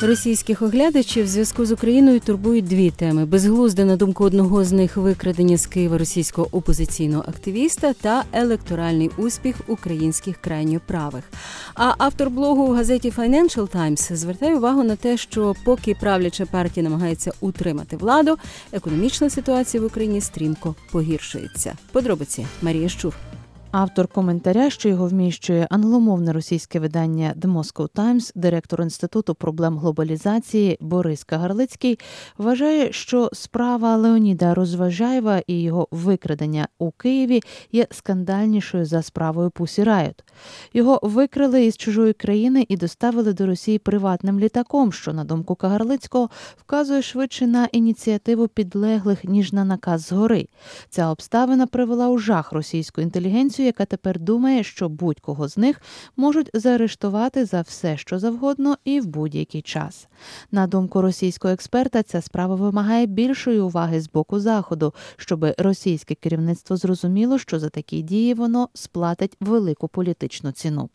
Російських оглядачів в зв'язку з Україною турбують дві теми. Безглузде, на думку одного з них, викрадення з Києва російського опозиційного активіста та електоральний успіх українських крайньо правих. А автор блогу в газеті Financial Times звертає увагу на те, що поки правляча партія намагається утримати владу, економічна ситуація в Україні стрімко погіршується. Подробиці Марія Щур. Автор коментаря, що його вміщує англомовне російське видання The Moscow Times, директор Інституту проблем глобалізації Борис Кагарлицький, вважає, що справа Леоніда Розважаєва і його викрадення у Києві є скандальнішою за справою Pussy Riot. Його викрили із чужої країни і доставили до Росії приватним літаком, що, на думку Кагарлицького, вказує швидше на ініціативу підлеглих, ніж на наказ згори. Ця обставина привела у жах російську інтелігенцію, яка тепер думає, що будь-кого з них можуть заарештувати за все, що завгодно і в будь-який час. На думку російського експерта, ця справа вимагає більшої уваги з боку Заходу, щоб російське керівництво зрозуміло, що за такі дії воно сплатить велику політичну ціну.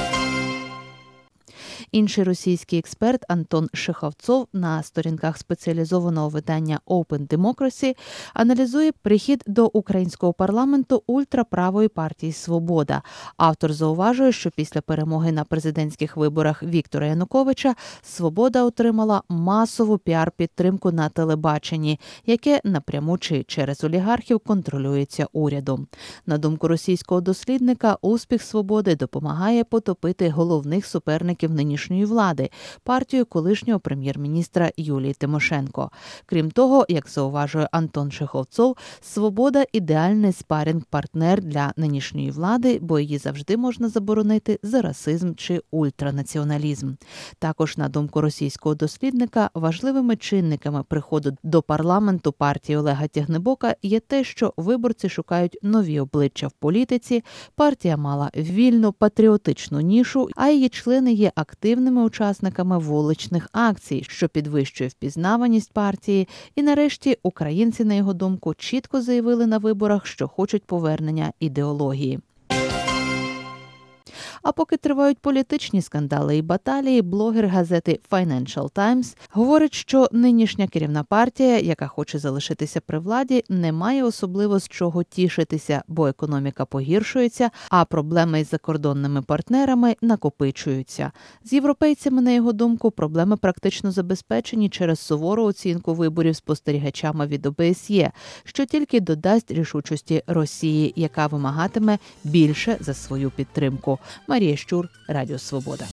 Інший російський експерт Антон Шеховцов на сторінках спеціалізованого видання Open Democracy аналізує прихід до українського парламенту ультраправої партії «Свобода». Автор зауважує, що після перемоги на президентських виборах Віктора Януковича «Свобода» отримала масову піар-підтримку на телебаченні, яке напряму чи через олігархів контролюється урядом. На думку російського дослідника, успіх «Свободи» допомагає потопити головних суперників нинішньої влади – партію колишнього прем'єр-міністра Юлії Тимошенко. Крім того, як зауважує Антон Шеховцов, «Свобода» – ідеальний спаринг-партнер для нинішньої влади, бо її завжди можна заборонити за расизм чи ультранаціоналізм. Також, на думку російського дослідника, важливими чинниками приходу до парламенту партії Олега Тягнибока є те, що виборці шукають нові обличчя в політиці, партія мала вільну патріотичну нішу, а її члени є активними учасниками вуличних акцій, що підвищує впізнаваність партії. І нарешті українці, на його думку, чітко заявили на виборах, що хочуть повернення ідеології. А поки тривають політичні скандали і баталії, блогер газети Financial Times говорить, що нинішня керівна партія, яка хоче залишитися при владі, не має особливо з чого тішитися, бо економіка погіршується, а проблеми із закордонними партнерами накопичуються. З європейцями, на його думку, проблеми практично забезпечені через сувору оцінку виборів спостерігачами від ОБСЄ, що тільки додасть рішучості Росії, яка вимагатиме більше за свою підтримку. Марія Щур, Радіо Свобода.